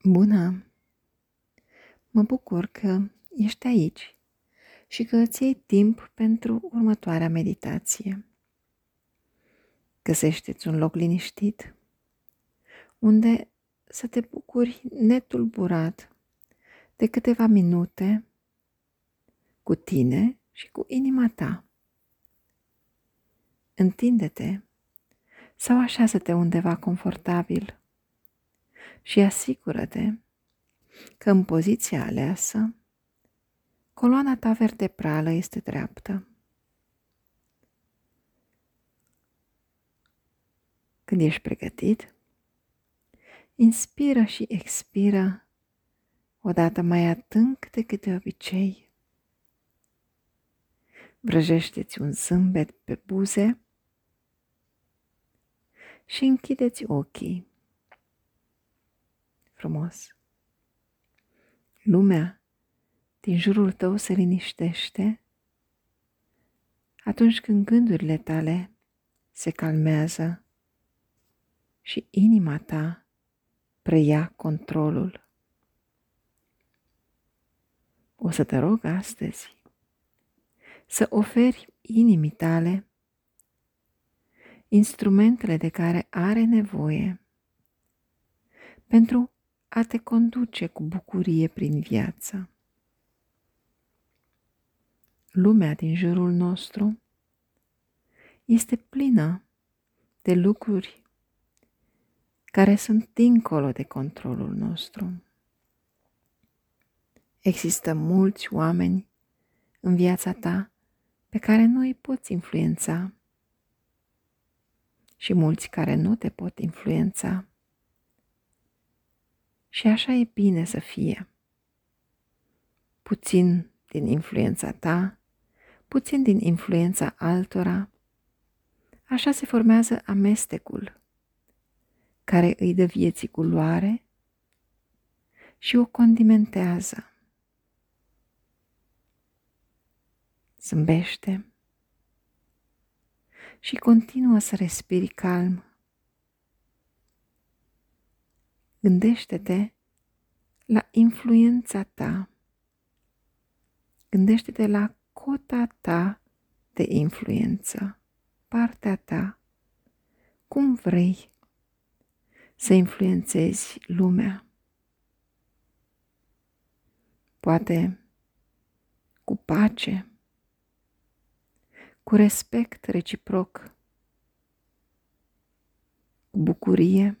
Bună! Mă bucur că ești aici și că îți iei timp pentru următoarea meditație. Găsește-ți un loc liniștit unde să te bucuri netulburat de câteva minute cu tine și cu inima ta. Întinde-te sau așează-te undeva confortabil și asigură-te că în poziția aleasă coloana ta vertebrală este dreaptă. Când ești pregătit, inspiră și expiră odată mai adânc decât de obicei. Vrăjește-ți un zâmbet pe buze și închide-ți ochii. Frumos! Lumea din jurul tău se liniștește atunci când gândurile tale se calmează și inima ta preia controlul. O să te rog astăzi să oferi inimii tale instrumentele de care are nevoie pentru a te conduce cu bucurie prin viață. Lumea din jurul nostru este plină de lucruri care sunt dincolo de controlul nostru. Există mulți oameni în viața ta pe care nu îi poți influența și mulți care nu te pot influența. Și așa e bine să fie. Puțin din influența ta, puțin din influența altora. Așa se formează amestecul care îi dă vieții culoare și o condimentează. Zâmbește și continuă să respiri calm. Gândește-te la influența ta. Gândește-te la cota ta de influență, partea ta. Cum vrei să influențezi lumea? Poate cu pace, cu respect reciproc, cu bucurie,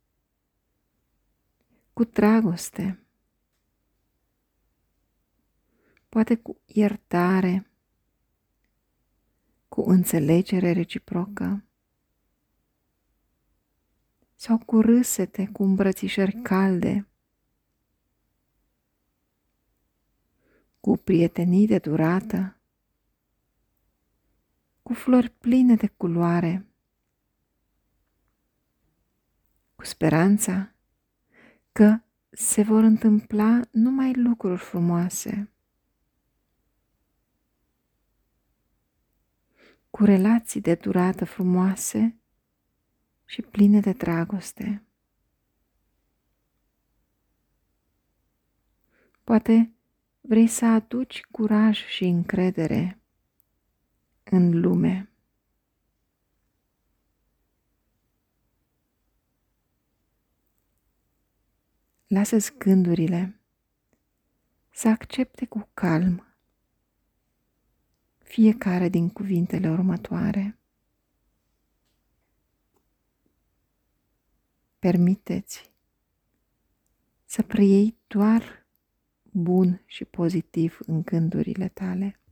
cu dragoste, poate cu iertare, cu înțelegere reciprocă sau cu râsete, cu îmbrățișări calde, cu prietenii de durată, cu flori pline de culoare, cu speranța că se vor întâmpla numai lucruri frumoase, cu relații de durată frumoase și pline de dragoste. Poate vrei să aduci curaj și încredere în lume. Lasă-ți gândurile să accepte cu calm fiecare din cuvintele următoare. Permite-ți să preiei doar bun și pozitiv în gândurile tale.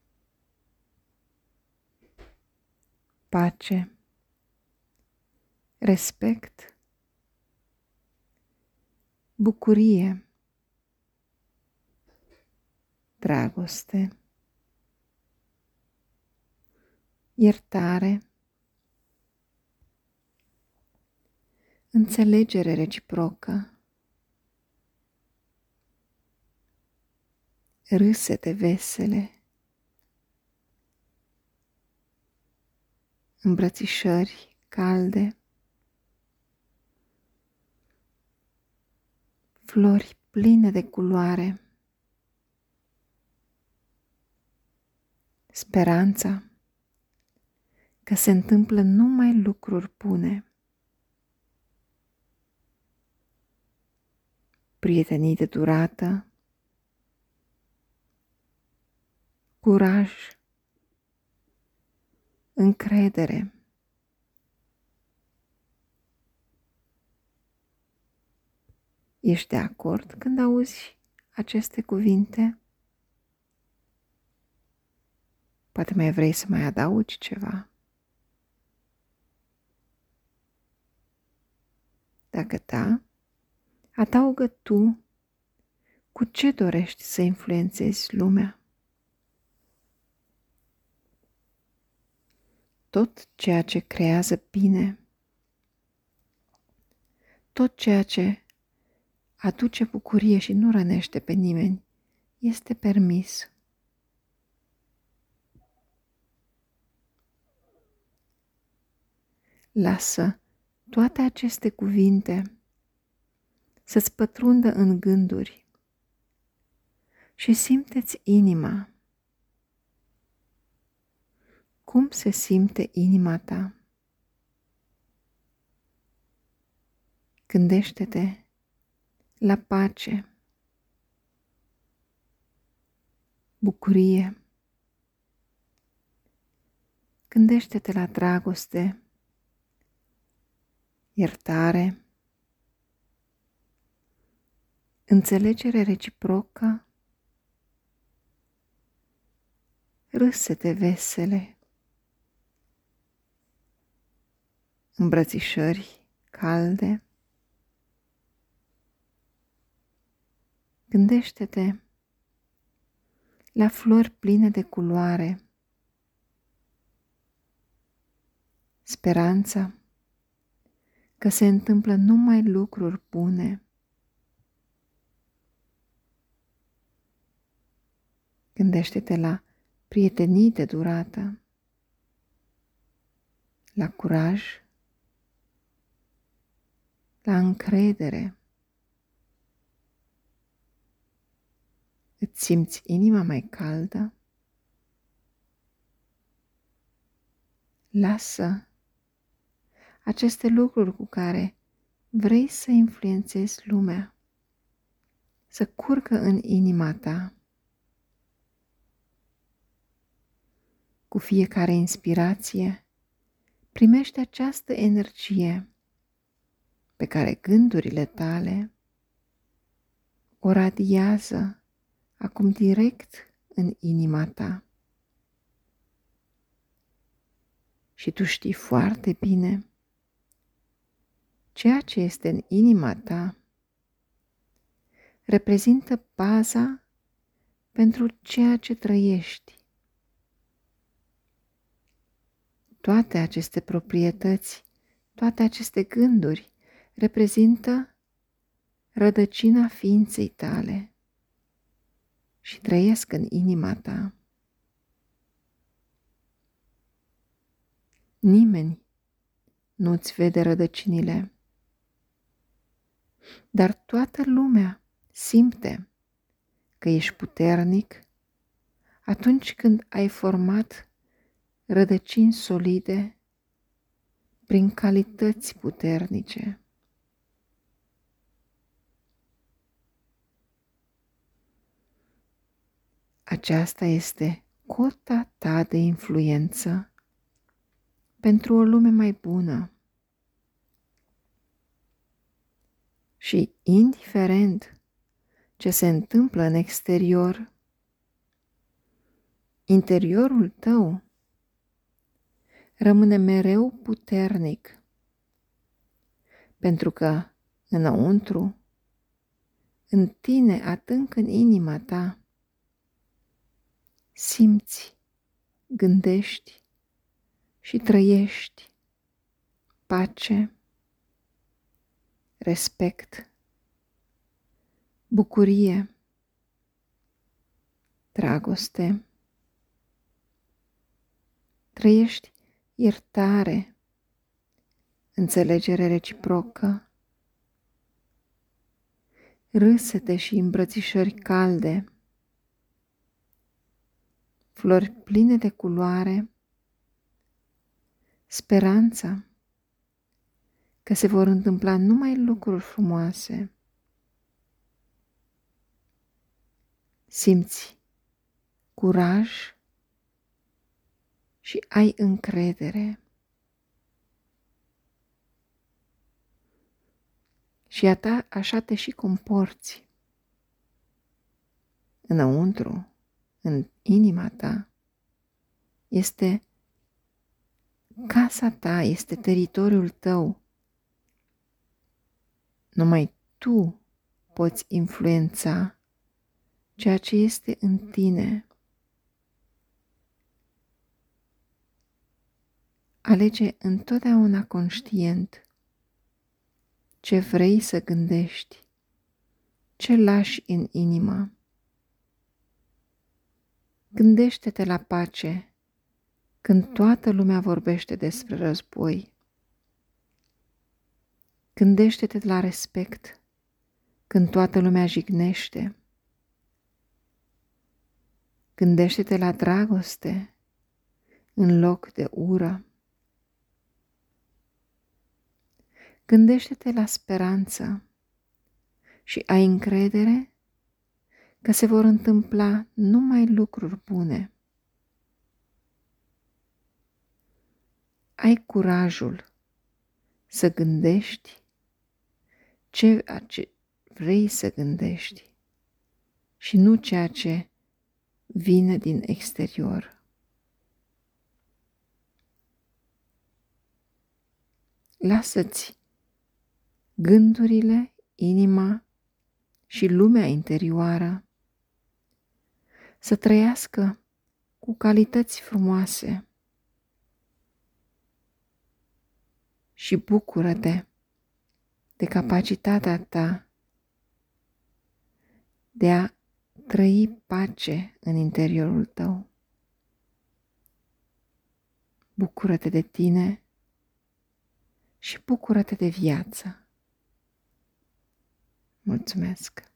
Pace, respect, bucurie, dragoste, iertare, înțelegere reciprocă, râsete vesele, îmbrățișări calde, flori pline de culoare, speranța că se întâmplă numai lucruri bune, prietenii de durată, curaj, încredere. Ești de acord când auzi aceste cuvinte? Poate mai vrei să mai adaugi ceva. Dacă da, adaugă tu cu ce dorești să influențezi lumea. Tot ceea ce creează bine, tot ceea ce aduce bucurie și nu rănește pe nimeni, este permis. Lasă toate aceste cuvinte să-ți pătrundă în gânduri și simte-ți inima. Cum se simte inima ta? Gândește-te la pace, bucurie. Gândește-te la dragoste, iertare, înțelegere reciprocă, râsete vesele, îmbrățișări calde. Gândește-te la flori pline de culoare, speranța că se întâmplă numai lucruri bune. Gândește-te la prietenii de durată, la curaj, la încredere. Îți simți inima mai caldă? Lasă aceste lucruri cu care vrei să influențezi lumea să curgă în inima ta. Cu fiecare inspirație primește această energie pe care gândurile tale o radiază acum direct în inima ta. Și tu știi foarte bine ceea ce este în inima ta reprezintă baza pentru ceea ce trăiești. Toate aceste proprietăți, toate aceste gânduri reprezintă rădăcina ființei tale și trăiesc în inima ta. Nimeni nu-ți vede rădăcinile, dar toată lumea simte că ești puternic atunci când ai format rădăcini solide prin calități puternice. Aceasta este cota ta de influență pentru o lume mai bună. Și indiferent ce se întâmplă în exterior, interiorul tău rămâne mereu puternic, pentru că înăuntru, în tine, adânc în inima ta, simți, gândești și trăiești pace, respect, bucurie, dragoste. Trăiești iertare, înțelegere reciprocă, râsete și îmbrățișări calde, flori pline de culoare, speranța că se vor întâmpla numai lucruri frumoase. Simți curaj și ai încredere. Și așa te și comporți. Înăuntru, în inima ta, este casa ta, este teritoriul tău. Numai tu poți influența ceea ce este în tine. Alege întotdeauna conștient ce vrei să gândești, ce lași în inimă. Gândește-te la pace când toată lumea vorbește despre război. Gândește-te la respect când toată lumea jignește. Gândește-te la dragoste în loc de ură. Gândește-te la speranță și ai încredere că se vor întâmpla numai lucruri bune. Ai curajul să gândești ceea ce vrei să gândești și nu ceea ce vine din exterior. Lasă-ți gândurile, inima și lumea interioară să trăiască cu calități frumoase și bucură-te de capacitatea ta de a trăi pace în interiorul tău. Bucură-te de tine și bucură-te de viață. Mulțumesc!